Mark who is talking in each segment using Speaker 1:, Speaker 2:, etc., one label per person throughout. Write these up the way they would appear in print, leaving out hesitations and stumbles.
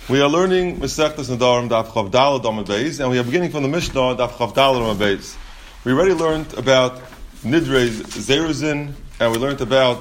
Speaker 1: We are learning Masechtas Nedarim Daf Chav Daled Amud Beis, and we are beginning from the Mishnah Daf Chav Daled Amud Beis. We already learned about Nidrei Zeruzin, and we learned about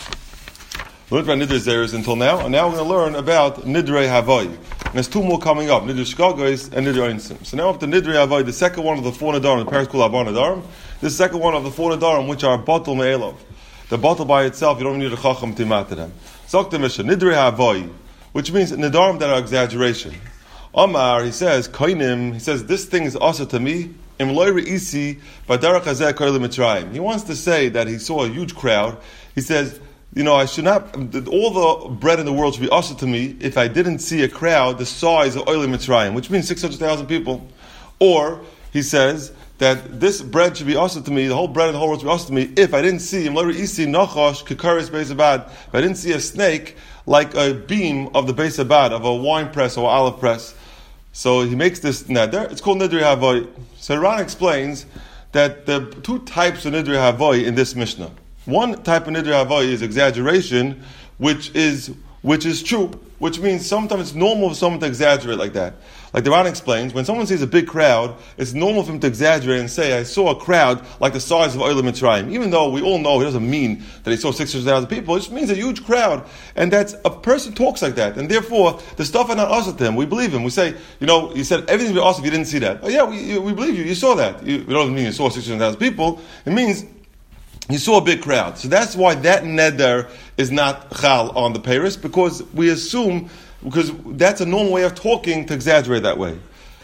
Speaker 1: Nidrei Zeruzin until now, and now we're going to learn about Nidrei Havai. And there's two more coming up, Nidrei Shkagos and Nidrei Einsim. So now up to Nidrei Havai, the second one of the four Nedarim, the Paris Kul Abba Nedarim, the second one of the four Nedarim, which are Batal Me'elov. The Batal by itself, you don't need a Chacham Timat to them. Zok the Mishnah, Nidrei Havai, which means Nedarim that are exaggeration. Omar, he says, Koinim, he says, this thing is also to me, Im loy re'isi, v'darach hazeh koyle mitzrayim. He wants to say that he saw a huge crowd. He says, I should not, all the bread in the world should be also to me if I didn't see a crowd the size of Oile Mitzrayim, which means 600,000 people. Or, he says, that this bread should be also to me, the whole bread in the whole world should be also to me, if I didn't see, Im loy re'isi nachash kekaris beis abad, if I didn't see a snake like a beam of the Beis Abad, of a wine press or olive press. So he makes this neder. It's called Nidrei Havai. So Ran explains that there are two types of Nidrei Havai in this Mishnah. One type of Nidrei Havai is exaggeration, which is true, which means sometimes it's normal for someone to exaggerate like that. Like the Ran explains, when someone sees a big crowd, it's normal for him to exaggerate and say, I saw a crowd like the size of Oile Mitzrayim. Even though we all know he doesn't mean that he saw 600,000 people, it just means a huge crowd. And that's, a person talks like that. And therefore, the stuff are not us to him. We believe him. We say, you said everything will be us if you didn't see that. Oh yeah, we believe you. You saw that. We don't mean you saw 600,000 people. It means you saw a big crowd. So that's why that neder is not chal on the Paris, because we assume, because that's a normal way of talking to exaggerate that way.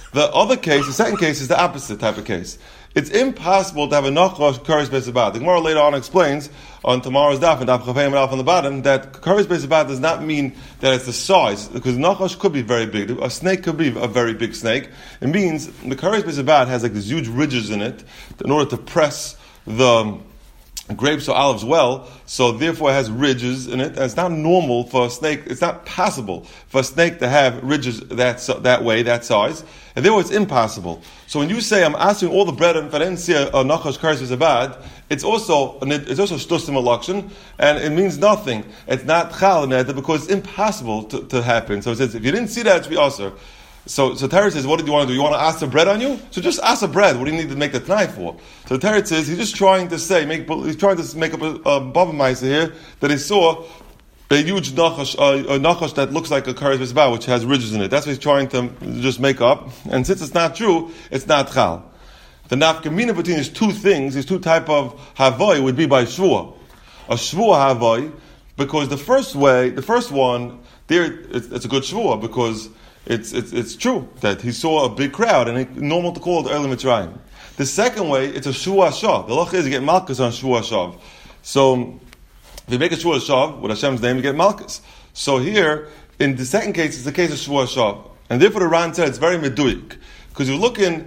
Speaker 1: The second case is the opposite type of case. It's impossible to have a nachash karis beis abad. The Gemara later on explains on tomorrow's daf and daf chafei and on the bottom that karis beis abad does not mean that it's the size, because nachash could be very big. A snake could be a very big snake. It means the karis beis abad has like these huge ridges in it in order to press the grapes or olives well, so therefore it has ridges in it, and it's not normal for a snake, it's not possible for a snake to have ridges that way, that size, and therefore it's impossible. So when you say, I'm asking all the bread, if I didn't see a nachash karis beis abad, it's also shtusim alakshin, and it means nothing. It's not chal neder, because it's impossible to happen. So it says, if you didn't see that, it should be aser. So Teretz says, what did you want to do? You want to ask the bread on you? So just ask the bread. What do you need to make the knife for? So Teretz says, he's just trying to say, he's trying to make up a bava ma'aser here, that he saw a huge nachash that looks like a karis beis abad, which has ridges in it. That's what he's trying to just make up. And since it's not true, it's not chal. The nafkamina between these two things, these two type of havai, would be by shvua. A shvua havai, because the first one, there, it's a good shvua, because it's true that he saw a big crowd, and it's normal to call it Oile Mitzrayim. The second way, it's a Shua Shav. The loch is you get Malchus on Shua Shav. So, if you make a Shua Shav with Hashem's name, you get Malchus. So here, in the second case, it's the case of Shua Shav. And therefore the Ran said it's very meduyik. Because you look in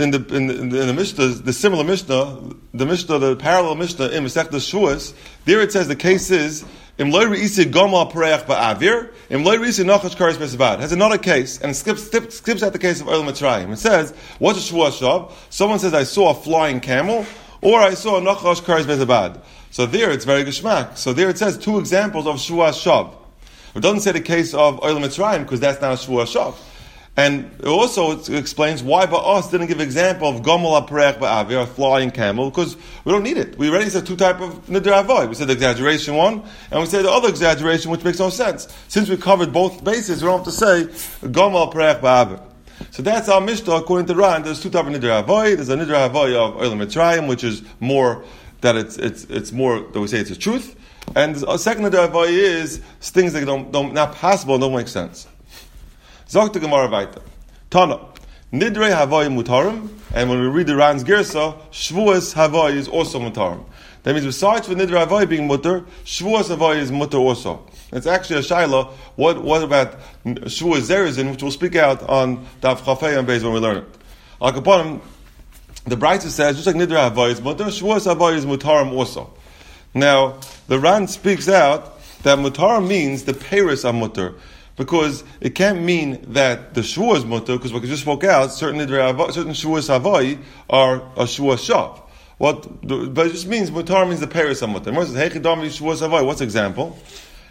Speaker 1: the Mishnah, the similar Mishnah, the parallel Mishnah in Masechtas Shuas, there it says the case is, Im loy re'isi gomel pareach ba'avir, Im loy re'isi nachash karis beis abad. Has another case, and skips out the case of Oile Mitzrayim. It says, what's a shvua shav? Someone says, I saw a flying camel, or I saw a nachash karis beis abad. So there it's very geshmak. So there it says two examples of shvua shav. It doesn't say the case of Oile Mitzrayim, because that's not a shvua shav. And also it explains why Ba'as didn't give example of Gomel HaPerech Ba'avir, a flying camel, because we don't need it. We already said two type of Nidrei Havai. We said the exaggeration one, and we said the other exaggeration, which makes no sense. Since we covered both bases, we don't have to say Gomel HaPerech Ba'avir. So that's our Mishnah, according to Ran. There's two types of Nidrei Havai. There's a Nidrei Havai of Oile Mitzrayim, which is more, that it's more, that we say it's the truth. And a second Nidrei Havai is things that don't not possible, don't make sense. Zok the Gemara weiter. Tana. Nidrei Havai mutarim, and when we read the Ran's Gersa, Shvuas Havai is also mutarim. That means besides for Nidrei Havai being mutar, Shvuas Havai is mutar also. It's actually a shaila. What about Shvuas Zeruzin, which we'll speak out on Daf Chafei and Beis when we learn it. Al Kaponim, the Brisa says, just like Nidrei Havai is mutar, Shvuas Havai is mutarim also. Now, the Ran speaks out that mutarim means the Paris are mutar. Because it can't mean that the shvua is mutar, because we just spoke out, certain shvuas havai are a shvua shav. But it just means mutar means the paris are mutar. What's example?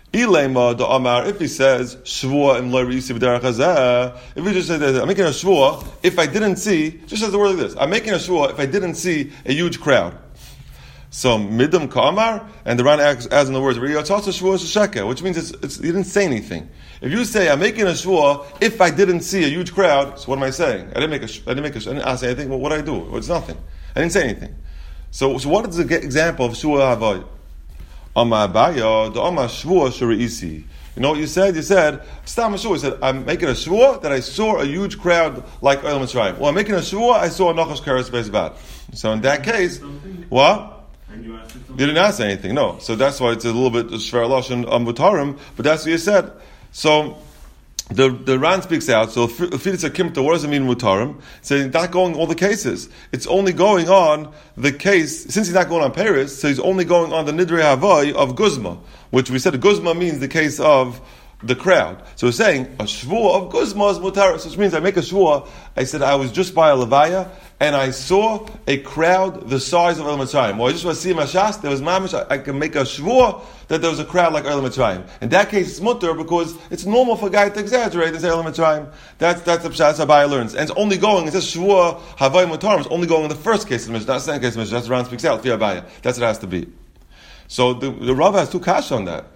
Speaker 1: Ilema the Amar, if he says Shvua im lo reisi b'derech hazeh, if he just says that I'm making a Shvua if I didn't see, just says the word like this, I'm making a Shvua if I didn't see a huge crowd. So midam ka'amar, and the Ran adds in the words which means it's he didn't say anything. If you say I'm making a shvua if I didn't see a huge crowd, so what am I saying? I didn't ask anything. Well, what did I do? Well, it's nothing. I didn't say anything. So what is the example of shvua havai? Amar Abaya, the Amar shvua shariisi. You know what you said? You said stam shvua. You said I'm making a shvua that I saw a huge crowd like Oil Mitzrayim. Well, I'm making a shvua I saw a nachash keres beis bad. So in that case, what? You didn't ask anything, no. So that's why it's a little bit shver lashon mutarim, but that's what you said. So the Ran speaks out. So if it's a kimta, what does it mean mutarim? So he's not going all the cases. It's only going on the case since he's not going on Paris. So he's only going on the nidrei havai of guzma, which we said guzma means the case of the crowd. So we're saying a shvua of guzma is mutaris, which means I make a shvua. I said I was just by a levaya and I saw a crowd the size of El Mitzrayim. Well, I just want to see Mashas, there was mamish, I can make a shvua that there was a crowd like El Mitzrayim. In that case, it's mutter because it's normal for a guy to exaggerate and say El Mitzrayim. That's the pshat Abai learns. And it's only going, it says shvua, havai mutarim, it's only going in the first case of the Mishnah, not the second case of the Mishnah. That's Ran speaks out, Fi Abaya. That's what it has to be. So the Rava has two kash on that.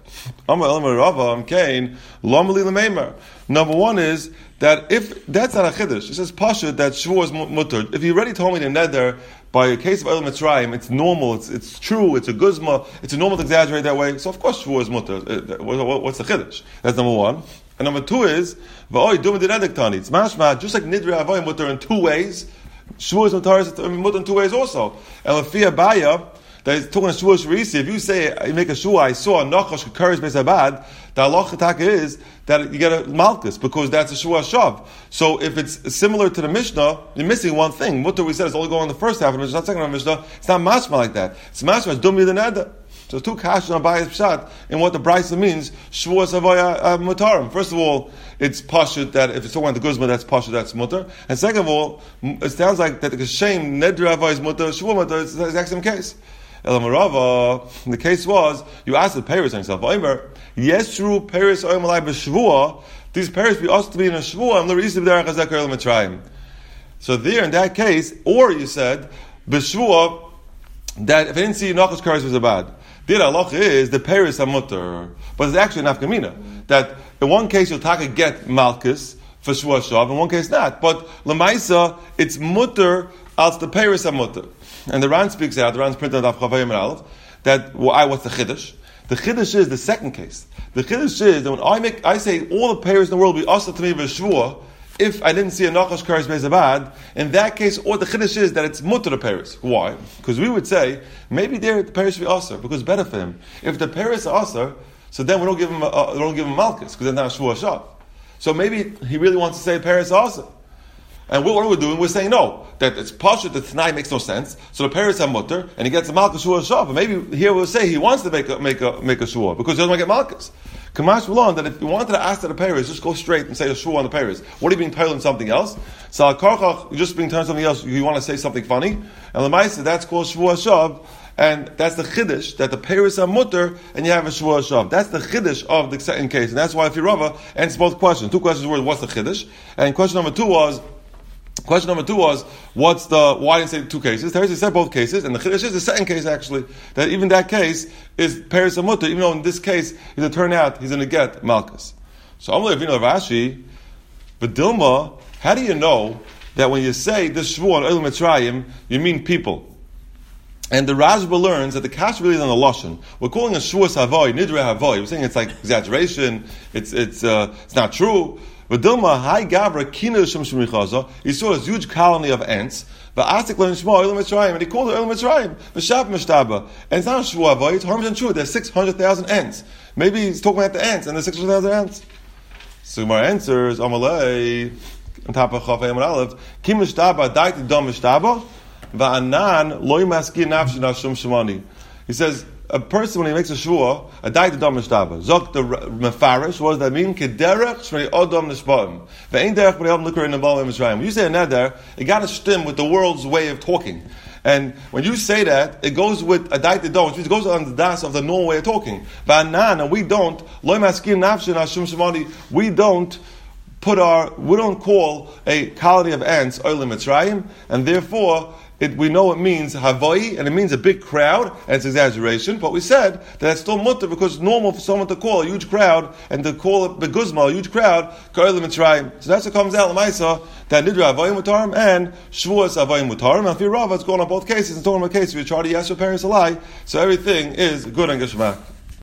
Speaker 1: Number one is that if that's not a chiddush, it says pasha that shvua is mutter. If you already told me the neder by a case of El Mitzrayim, it's normal, it's true, it's a guzma, it's a normal to exaggerate that way. So of course shvua is mutter. What's the chiddush? That's number one. And number two is v'oy dum d'nedektani. It's mashma just like nidrei havai mutter in two ways. Shvua is mutter in two ways also. And Fi Abaya, that is talking about shvua shreisi. If you say you make a shvua, I saw a nachash keres beis abad. The halacha is that you get a malchus because that's a shvua shav. So if it's similar to the Mishnah, you're missing one thing. Mutter we said is only going on the first half of the Mishnah, not second half of the Mishnah. It's not mashma like that. It's mashma. It's dumi the neder. So two kash on Abaya's pshat in what the brisa means. Shvua savaya mutarim. First of all, it's pashut that if it's talking about the guzma, that's pashut, that's mutter. And second of all, it sounds like that the shame nedra avay is mutter, shvua mutter. It's the exact same case. The case was, you asked the Paris on yourself, yes, true, Paris, these Paris be asked to be in a shvua, so there, in that case, or you said, b'shvua, that if I didn't see Nachash Kares was bad. The halacha is, the Paris are mutter, but it's actually an nafkamina, that in one case you'll take a get malchus, for shvua shav, in one case not. But lemaisa, it's mutter, als the Paris are mutter. And the Ran speaks out, the Ran's printed on Daf Chavayim and Aleph, that what's the chiddush? The chiddush is the second case. The chiddush is that when I say all the payers in the world be also to me v'shvua, if I didn't see a nachash kares beis abad, in that case, or the chiddush is that it's mutter the payers. Why? Because we would say maybe there the payers should be aser because it's better for him. If the payers are aser, so then we don't give him malchus because they're not shvua shav. So maybe he really wants to say the payers are aser. And what are we doing? We're saying no, that it's pashut, that Tanai makes no sense. So the parents have mutter, and he gets a malchus shua shav. But maybe here we'll say he wants to make a shua because he doesn't want to get malchus. Kamash Malon, that if you wanted to ask that the parents, just go straight and say a shua on the parents. What are you being told on something else? So al-karchach, you're just being told something else. You want to say something funny, and l'maisa that's called shua shav. And that's the chiddush, that the parents are mutter, and you have a shvua shav. That's the chiddush of the second case. And that's why if you Rava answers both questions. Two questions were, what's the chiddush? And question number two was, why didn't say two cases? Teresa said both cases, and the chiddush is the second case actually, that even that case is parents are mutter, even though in this case, he's going to turn out, he's going to get malchus. So I'm you know Rashi, but Dilma, how do you know that when you say this shvua on Oil Mitzrayim, you mean people? And the Rashba learns that the kash really is on the lashon. We're calling a shvua havoi, nidrei havoi. We're saying it's like exaggeration. It's not true. But Dilma, hi Gavra, Kina Shem Shemichaza, he saw this huge colony of ants, and he called it El Mitzrayim, V'shav Mishtaba. And it's not a Shvua Havai, it's 100% there's 600,000 ants. Maybe he's talking about the ants, and there's 600,000 ants. So Gemara answers, Amalei, on top of Chafei Amar Aleph, Kim Mishtaba, Daiti Dom Mishtaba, Va'anan, Loi Maski Nafshi Nashum Shemani. He says, a person when he makes a shvua, a daita dam mishtaba. Zok the mefarish, what does that mean? Kederech shmei odam nishbaim. Ve'ein derech b'nei odam l'kar in the bal Mitzrayim. When you say a neder, it got to stem with the world's way of talking. And when you say that, it goes with a daite don, which means it goes on the das of the normal way of talking. But and we don't, we don't call a colony of ants Olim Mitzrayim, and therefore we know it means Havoi, and it means a big crowd, and it's exaggeration, but we said that it's still mutter because it's normal for someone to call a huge crowd, and to call it Beguzma, a huge crowd, Olim Mitzrayim. So that's what comes out, Lamaisa, that Nidra Havoi Mutarim and Shavuos Havoi Mutarim. And for Rava, it's going on both cases, and talking about cases where you try to yes your parents a lie, so everything is good and Geshmak.